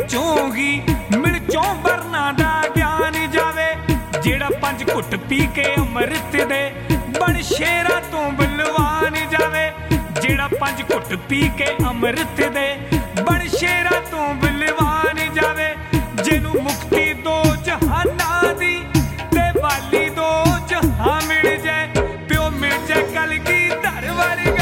चोगी मिर्चों बरना दा ज्ञान जावे जेड़ा 5 घुट पी के अमृत दे बन शेरा तो बलवान जावे जेड़ा 5 घुट पी के अमृत दे बन शेरा तो बलवान जावे जिन्हों मुक्ति दो जहाना दी ते वाली दो जहां मिल जाए प्यो मिल जाए कल की दर वर्गा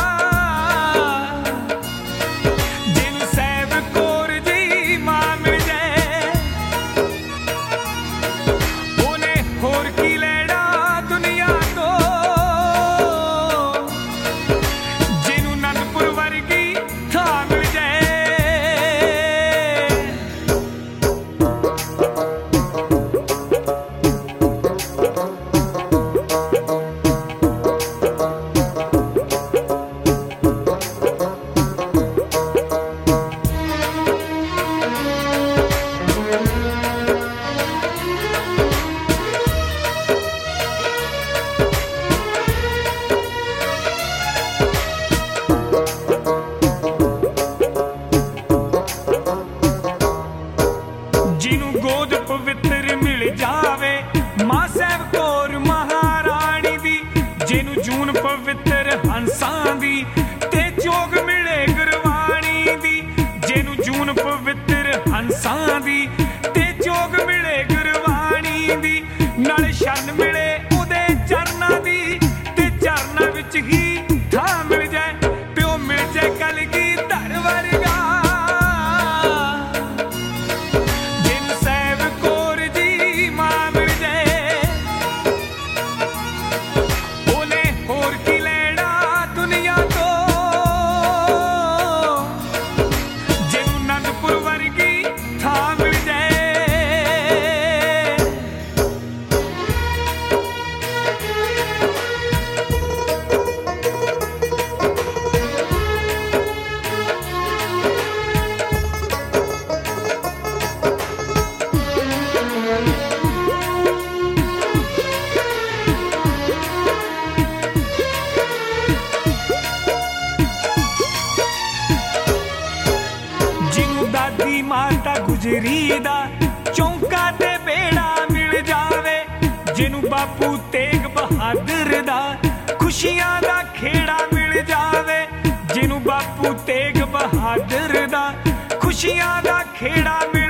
चौंका ते बेड़ा मिल जावे जिन्हों बापू तेग बहादुर दा खुशियां दा खेड़ा मिल जावे जिन्हों बापू तेग बहादुर दा खुशियां दा खेड़ा मिल